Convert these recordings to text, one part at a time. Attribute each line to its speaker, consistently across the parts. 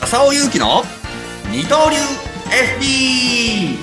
Speaker 1: 浅尾勇気の二刀流 FP。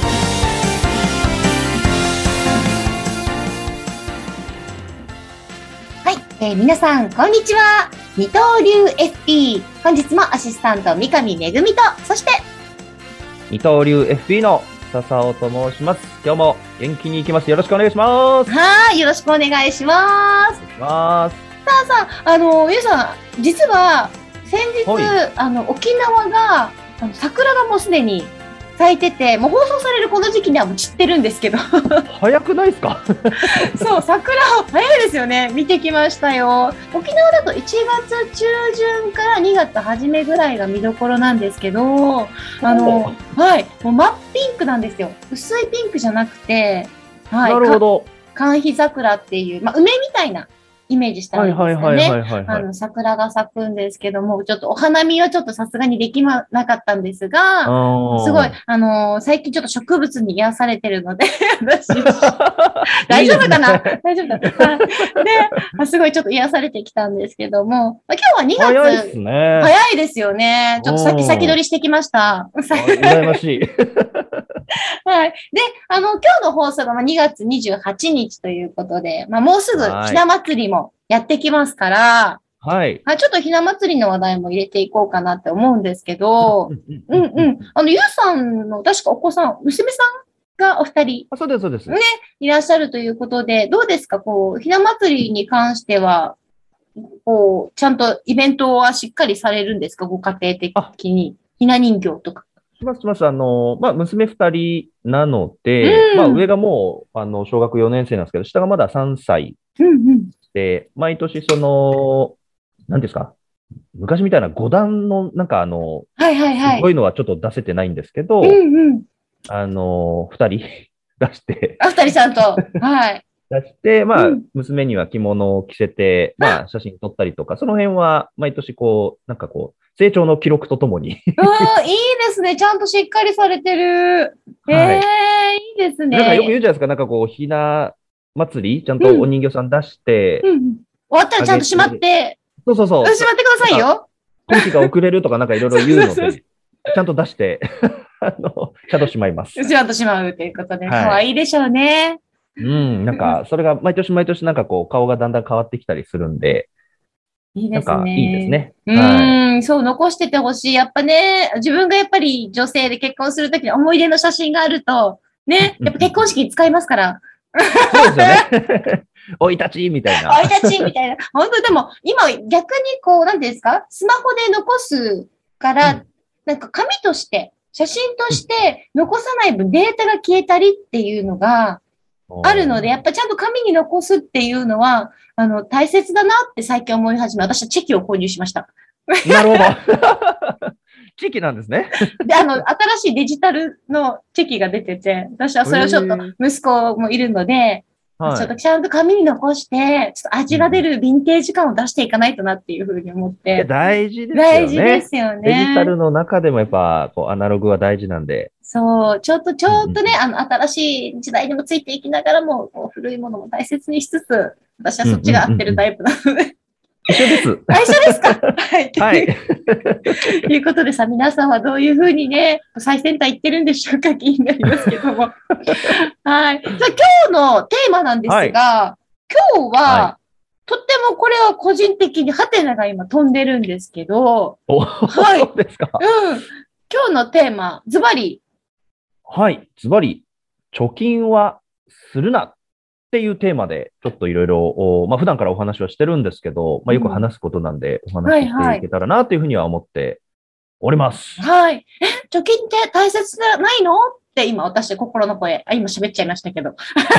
Speaker 2: はい、皆さんこんにちは。二刀流 FP、 本日もアシスタント三上恵と、そして
Speaker 3: 二刀流 FP の笹尾と申します。今日も元気にいきます。よろしくお願いします。
Speaker 2: はい、よろしくお願いします。さあ、皆さん、実は先日、沖縄が桜がもうすでに咲いてて、もう放送されるこの時期にはもう散ってるんですけど
Speaker 3: 早くないですか
Speaker 2: そう、桜早いですよね。見てきましたよ。沖縄だと1月中旬から2月初めぐらいが見どころなんですけど、はい、もう真っピンクなんですよ。薄いピンクじゃなくて、はい、
Speaker 3: なるほど。
Speaker 2: 寒緋桜っていう、梅みたいなイメージしたらいいですかね。桜が咲くんですけども、ちょっとお花見はちょっとさすがにできなかったんですが、すごい、最近ちょっと植物に癒されてるので、私、大丈夫かな大丈夫だ。で、すごいちょっと癒されてきたんですけども、今日は2月。
Speaker 3: 早いですね。
Speaker 2: 早いですよね。ちょっと先取りしてきました。
Speaker 3: 羨ましい。
Speaker 2: はい。で、今日の放送が2月28日ということで、もうすぐひな祭りもやってきますから、
Speaker 3: はい。
Speaker 2: ちょっとひな祭りの話題も入れていこうかなって思うんですけど、ゆうさんの確かお子さん、娘さんがお二人。
Speaker 3: そうです、そうです。
Speaker 2: ね、いらっしゃるということで、どうですか、ひな祭りに関しては、ちゃんとイベントはしっかりされるんですか、ご家庭的に。ひな人形とか。
Speaker 3: します。娘二人なので、上がもう、小学4年生なんですけど、下がまだ3歳で、毎年何ですか、昔みたいな5段の、すごいのはちょっと出せてないんですけど、2人出して。
Speaker 2: 2人ちゃんと。はい。
Speaker 3: 出して、娘には着物を着せて、写真撮ったりとか、その辺は毎年成長の記録とともに。いい
Speaker 2: ですね。ちゃんとしっかりされてる。いいですね。
Speaker 3: よく言うじゃないですか。ひな祭り、ちゃんとお人形さん出して。
Speaker 2: 終わったらちゃんとしまって。
Speaker 3: そう。
Speaker 2: しまってくださいよ。
Speaker 3: 今期が遅れるとかいろいろ言うので、ちゃんと出して、ちゃんとしまいます。
Speaker 2: ちゃんとしまうということで、可愛いでしょうね。
Speaker 3: それが毎年顔がだんだん変わってきたりするんで、
Speaker 2: いいですね。
Speaker 3: いいですね。
Speaker 2: そう、残しててほしい。やっぱね、自分がやっぱり女性で結婚するときに思い出の写真があると、ね、やっぱ結婚式に使いますから。
Speaker 3: そうですよね。生い立ちみたいな。
Speaker 2: 生い立ちみたいな。本当でも、今逆になんていうんですか、スマホで残すから、紙として、写真として残さない分データが消えたりっていうのがあるので、やっぱちゃんと紙に残すっていうのは、大切だなって最近思い始め、私はチェキを購入しました。
Speaker 3: なるほど。チェキなんですね。
Speaker 2: で、新しいデジタルのチェキが出てて、私はそれをちょっと息子もいるので、ちょっとちゃんと紙に残して、ちょっと味が出るヴィンテージ感を出していかないとなっていうふうに思って。
Speaker 3: 大事ですよね。
Speaker 2: 大事ですよね。
Speaker 3: デジタルの中でもやっぱ、アナログは大事なんで。
Speaker 2: そう、ちょっとね、新しい時代にもついていきながらも、古いものも大切にしつつ、私はそっちが合ってるタイプなので。
Speaker 3: 一緒です。
Speaker 2: 一緒ですかはい。はい。ということでさ、皆さんはどういうふうにね、最先端行ってるんでしょうか、気になりますけども。はい。じゃあ今日のテーマなんですが、今日は、とってもこれは個人的にハテナが今飛んでるんですけど、
Speaker 3: そうですか。
Speaker 2: 今日のテーマ、ズバリ。
Speaker 3: はい、ズバリ、貯金はするなっていうテーマで、ちょっといろいろ、普段からお話はしてるんですけど、よく話すことなんで、お話ししていけたらなというふうには思っております。
Speaker 2: はい。貯金って大切じゃないのって今私心の声、今喋っちゃいましたけど。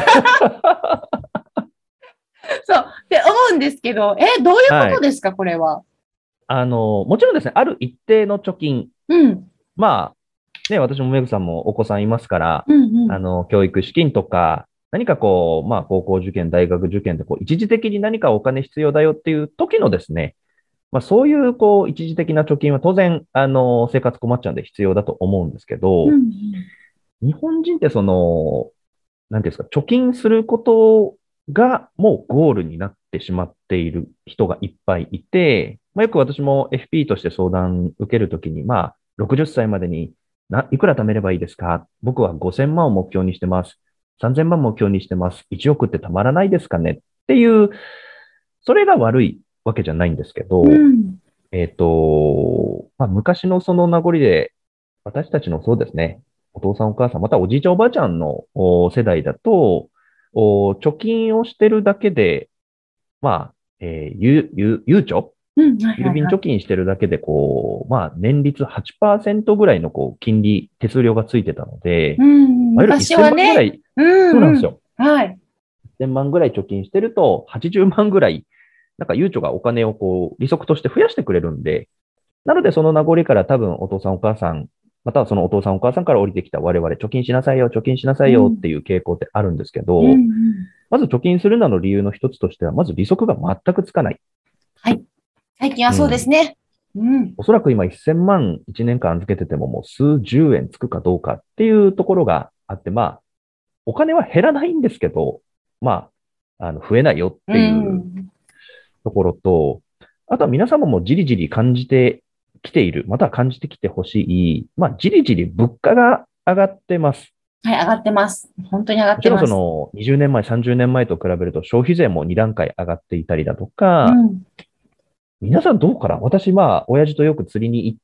Speaker 2: そう、って思うんですけど、どういうことですか、これは。
Speaker 3: もちろんですね、ある一定の貯金。私もメグさんもお子さんいますから、教育資金とか、何か高校受験、大学受験で一時的に何かお金必要だよっていう時のですね、そういう一時的な貯金は当然、生活困っちゃうんで必要だと思うんですけど、日本人ってなんていうんですか、貯金することがもうゴールになってしまっている人がいっぱいいて、 よく私も FP として相談受けるときに、60歳までにいくら貯めればいいですか？僕は5000万を目標にしてます。3000万目標にしてます。1億ってたまらないですかねっていう、それが悪いわけじゃないんですけど、昔のその名残で、私たちのそうですね、お父さんお母さん、またおじいちゃんおばあちゃんの世代だと、貯金をしてるだけで、ゆうちょ郵便貯金してるだけで、年率 8% ぐらいの金利、手数料がついてたので、
Speaker 2: 昔はね、
Speaker 3: そうなんですよ。はい。1000万ぐらい貯金してると、80万ぐらい、ゆうちょがお金を利息として増やしてくれるんで、なのでその名残から多分お父さんお母さん、またはそのお父さんお母さんから降りてきた我々、貯金しなさいよっていう傾向ってあるんですけど、まず貯金するなの理由の一つとしては、まず利息が全くつかない。
Speaker 2: はい。最近はそうですね。
Speaker 3: おそらく今1000万1年間預けててももう数十円つくかどうかっていうところがあって、お金は減らないんですけど、増えないよっていうところと、あとは皆様もじりじり感じてきている、または感じてきてほしい、じりじり物価が上がってます。
Speaker 2: はい、上がってます。本当に上がってます。
Speaker 3: もちろん20年前、30年前と比べると消費税も2段階上がっていたりだとか、皆さんどうかな？私、親父とよく釣りに行って、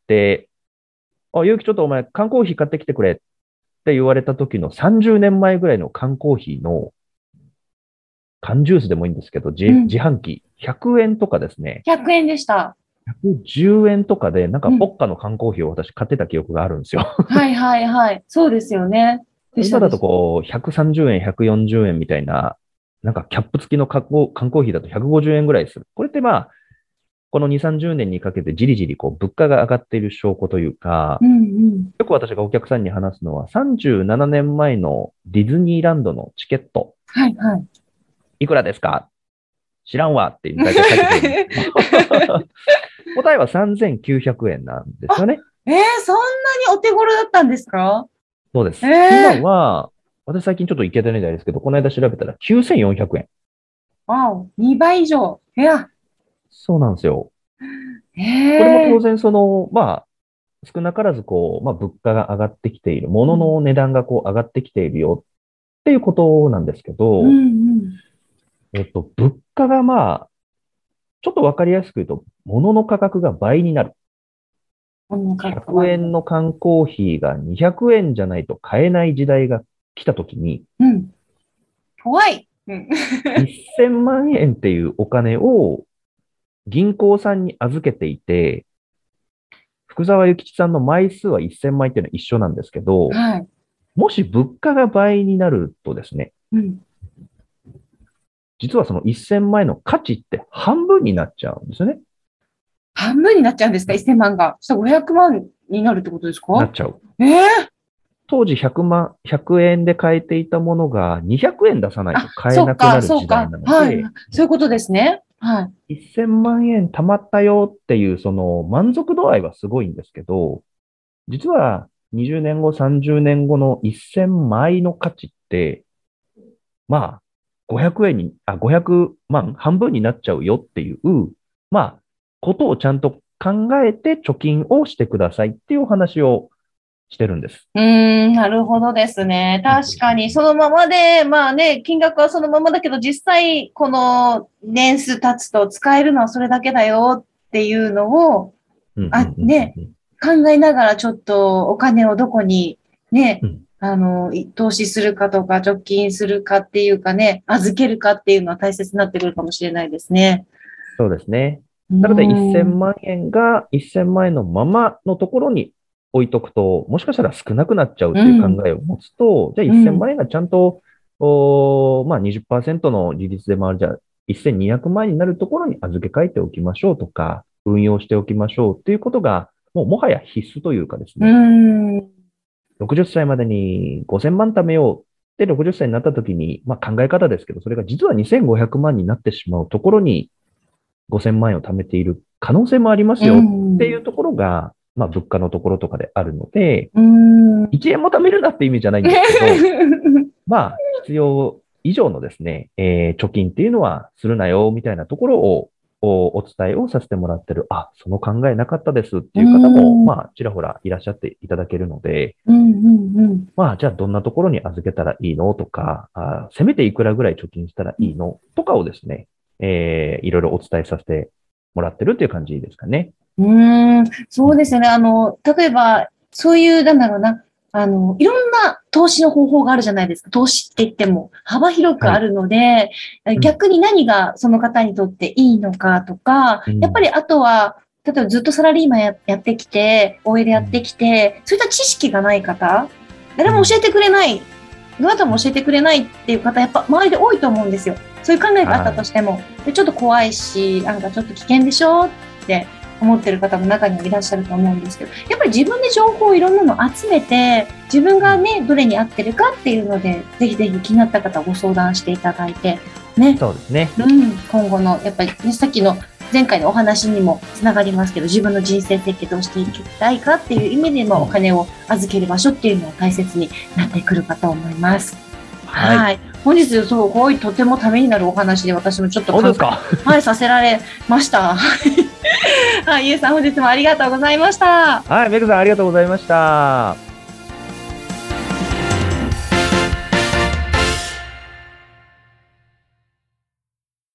Speaker 3: ゆうきちょっとお前缶コーヒー買ってきてくれって言われた時の30年前ぐらいの缶コーヒーの缶ジュースでもいいんですけど、自販機100円とかですね。
Speaker 2: 100円でした。
Speaker 3: 110円とかで、ポッカの缶コーヒーを私買ってた記憶があるんですよ。
Speaker 2: はいはいはい。そうですよね。
Speaker 3: 今だと130円、140円みたいな、キャップ付きの缶コーヒーだと150円ぐらいする。これってこの2、30年にかけてじりじり物価が上がっている証拠というか、よく私がお客さんに話すのは、37年前のディズニーランドのチケット。
Speaker 2: はいはい。
Speaker 3: いくらですか？知らんわって大体書いてくるんです答えは3900円なんですよね。
Speaker 2: そんなにお手頃だったんですか？
Speaker 3: そうです。今は、私最近ちょっと行けてないですけど、この間調べたら9400円。
Speaker 2: 2倍以上。
Speaker 3: そうなんですよ。これも当然少なからず物価が上がってきている、物の値段が上がってきているよっていうことなんですけど、物価がちょっとわかりやすく言うと、物の価格が倍になる。100円の缶コーヒーが200円じゃないと買えない時代が来たときに、
Speaker 2: 怖い。
Speaker 3: 1000万円っていうお金を銀行さんに預けていて、福沢諭吉さんの枚数は1000枚っていうのは一緒なんですけど、もし物価が倍になるとですね、実はその1000万円の価値って半分になっちゃうんですよね。
Speaker 2: 半分になっちゃうんですか？ 1000 万が。そしたら500万になるってことですか？
Speaker 3: なっちゃう。当時100円で買えていたものが200円出さないと買えなくなる時代なので、
Speaker 2: そういうことですね。
Speaker 3: 1000万円貯まったよっていうその満足度合いはすごいんですけど、実は20年後、30年後の1000枚の価値って、500万、半分になっちゃうよっていう、ことをちゃんと考えて貯金をしてくださいっていうお話をしてるんです。
Speaker 2: なるほどですね。確かに、そのままで、金額はそのままだけど、実際、この年数経つと使えるのはそれだけだよっていうのを、考えながらちょっとお金をどこに投資するかとか、貯金するかっていうか預けるかっていうのは大切になってくるかもしれないですね。
Speaker 3: そうですね。なので1000万円が1000万円のままのところに置いとくと、もしかしたら少なくなっちゃうっていう考えを持つと、じゃあ1000万円がちゃんと、20% の利率で回る、じゃあ1200万円になるところに預け替えておきましょうとか、運用しておきましょうっていうことが、もはや必須というかですね。60歳までに5000万貯めようって60歳になった時に、考え方ですけど、それが実は2500万になってしまうところに5000万円を貯めている可能性もありますよっていうところが、物価のところとかであるので、1円も貯めるなって意味じゃないんですけど、必要以上のですね、貯金っていうのはするなよみたいなところお伝えをさせてもらってる、その考えなかったですっていう方も、ちらほらいらっしゃっていただけるので、じゃあどんなところに預けたらいいのとか、せめていくらぐらい貯金したらいいのとかをですね、いろいろお伝えさせてもらってるっていう感じですかね。
Speaker 2: そうですね。例えば、そういう、なんだろうな、いろんな投資の方法があるじゃないですか。投資って言っても幅広くあるので、逆に何がその方にとっていいのかとか、やっぱりあとは、例えばずっとサラリーマンやってきて、OL やってきて、そういった知識がない方、誰も教えてくれない、どなたも教えてくれないっていう方、やっぱ周りで多いと思うんですよ。そういう考えがあったとしても。でちょっと怖いし、なんかちょっと危険でしょって思ってる方も中にはいらっしゃると思うんですけど、やっぱり自分で情報をいろんなの集めて、自分がね、どれに合ってるかっていうので、ぜひぜひ気になった方はご相談していただいて、ね。
Speaker 3: そうですね。
Speaker 2: 今後の、やっぱり、ね、さっきの前回のお話にもつながりますけど、自分の人生設計どうしていきたいかっていう意味でもお金を預ける場所っていうのは大切になってくるかと思います。はい。本日、とてもためになるお話で私もちょっとさせられました。ゆうさん、本日もありがとうございました。
Speaker 3: メグさんありがとうございました。